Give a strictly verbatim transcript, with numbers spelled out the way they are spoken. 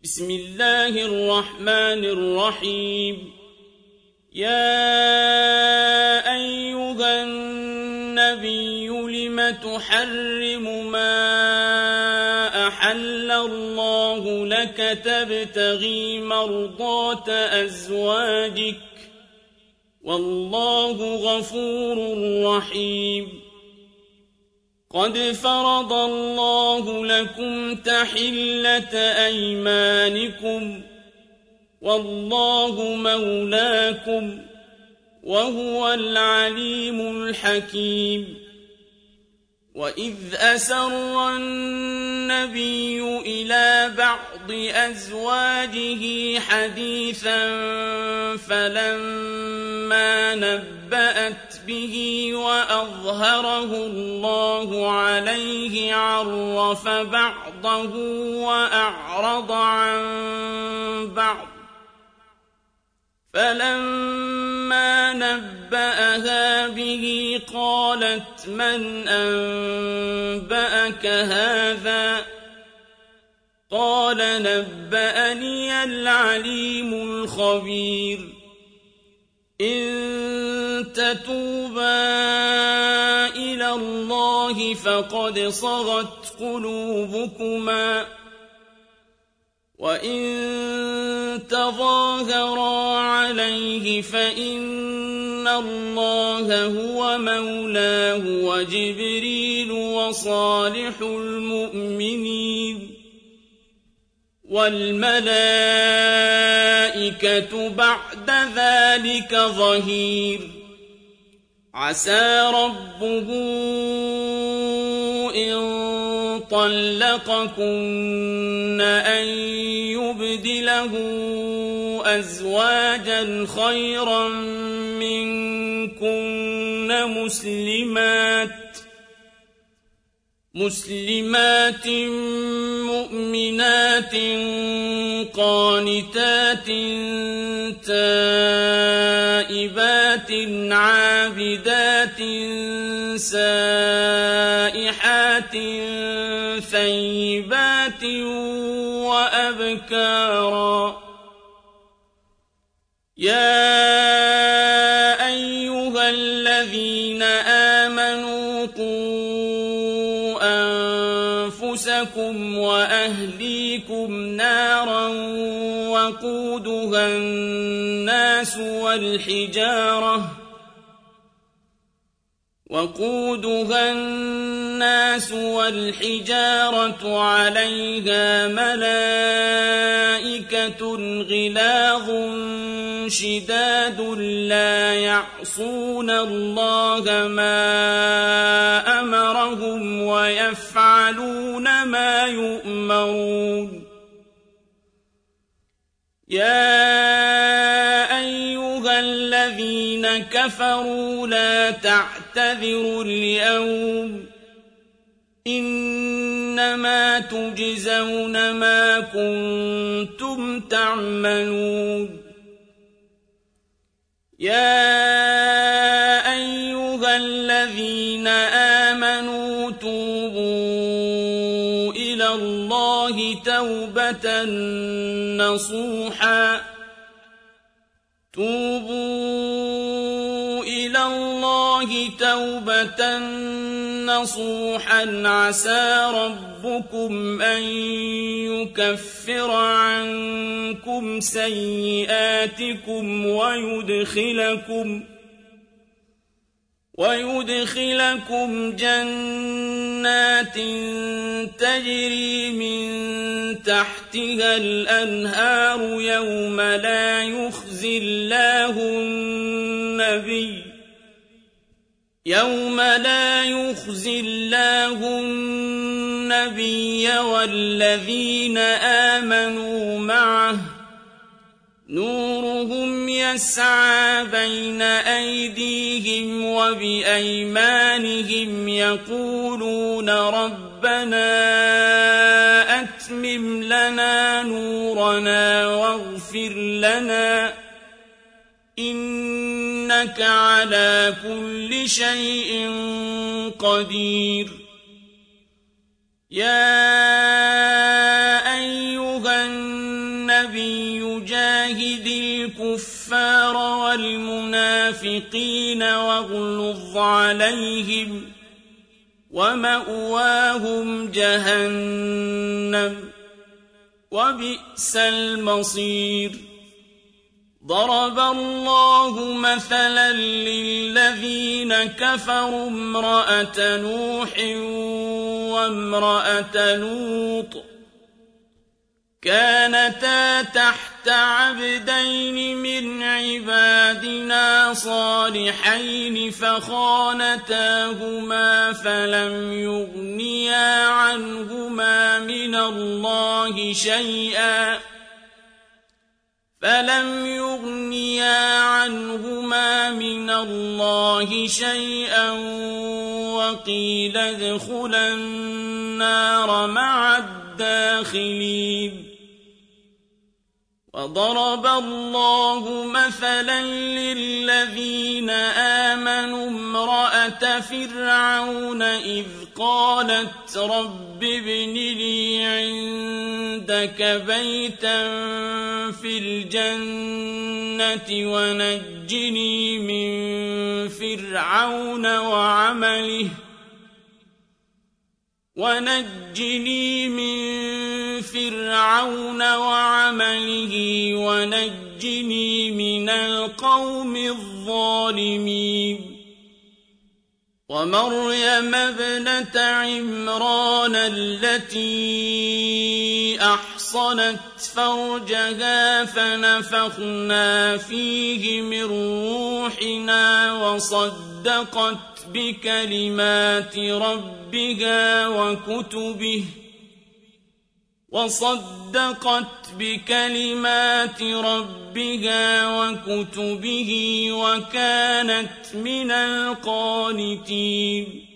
بسم الله الرحمن الرحيم يا أيها النبي لم تحرم ما أحل الله لك تبتغي مرضات أزواجك والله غفور رحيم قد فرض الله لكم تحلة أيمانكم والله مولاكم وهو العليم الحكيم وإذ أسر النبي إلى بعض أزواجه حديثا فلما نبأت به وأظهره الله عليه عرف بعضه وأعرض عن بعض فلما نبأها به قالت من أنبأك هذا قال نبأني العليم الخبير إن تتوبا إلى الله فقد صغت قلوبكما وإن تظاهرا عليه فإن الله هو مولاه وجبريل وصالح المؤمنين والملائكة بعد ذلك ظهير عسى ربه إن طلقكن أن يبدله أزواجا خيرا منكن مسلمات مسلمات مؤمنات قانتات تائبات عابدات سائحات ثيبات وأبكارا يا أيها الذين آمنوا قوا أنفسكم وأهليكم نارا وقودها الناس والحجارة وقودها الناس والحجارة عليها ملائكة غلاظ شداد لا يعصون الله ما أمرهم ويفعلون ما يؤمرون يا أيها الذين كفروا لا تعتذروا اليوم إنما تجزون ما كنتم تعملون يا أيها الذين آمنوا توبوا إلى الله توبة نصوحا توبوا إلى الله توبة نصوحا عسى ربكم أن يكفر عنكم سيئاتكم ويدخلكم ويدخلكم جنات تجري من تحتها الأنهار يوم لا يخزي الله النبي يوم لا يخزي الله النبي والذين آمنوا معه نورهم يسعى بين أيديهم وبأيمانهم يقولون ربنا أتمم لنا نورنا واغفر لنا إنك على كل شيء قدير يا أيها الناس النبي جاهد الكفار والمنافقين واغلظ عليهم ومأواهم جهنم وبئس المصير ضرب الله مثلا للذين كفروا امرأة نوح وامرأة لوط كانتا تحت عبدين من عبادنا صالحين فخانتاهما فلم يغنيا عنهما من الله شيئا فلم يغنيا عنهما من الله شيئا وقيل ادخلا النار مع الداخلين وضرب الله مثلا للذين آمنوا امرأة فرعون إذ قالت رب ابن لي عندك بيتا في الجنة ونجني من فرعون وعمله ونجني من فرعون وعمله ونجني من القوم الظالمين ومريم ابنة عمران التي أحصنت فرجها فنفخنا فيه من روحنا وصدقت بكلمات ربها وكتبه وصدقت بكلمات ربها وكتبه وكانت من القانتين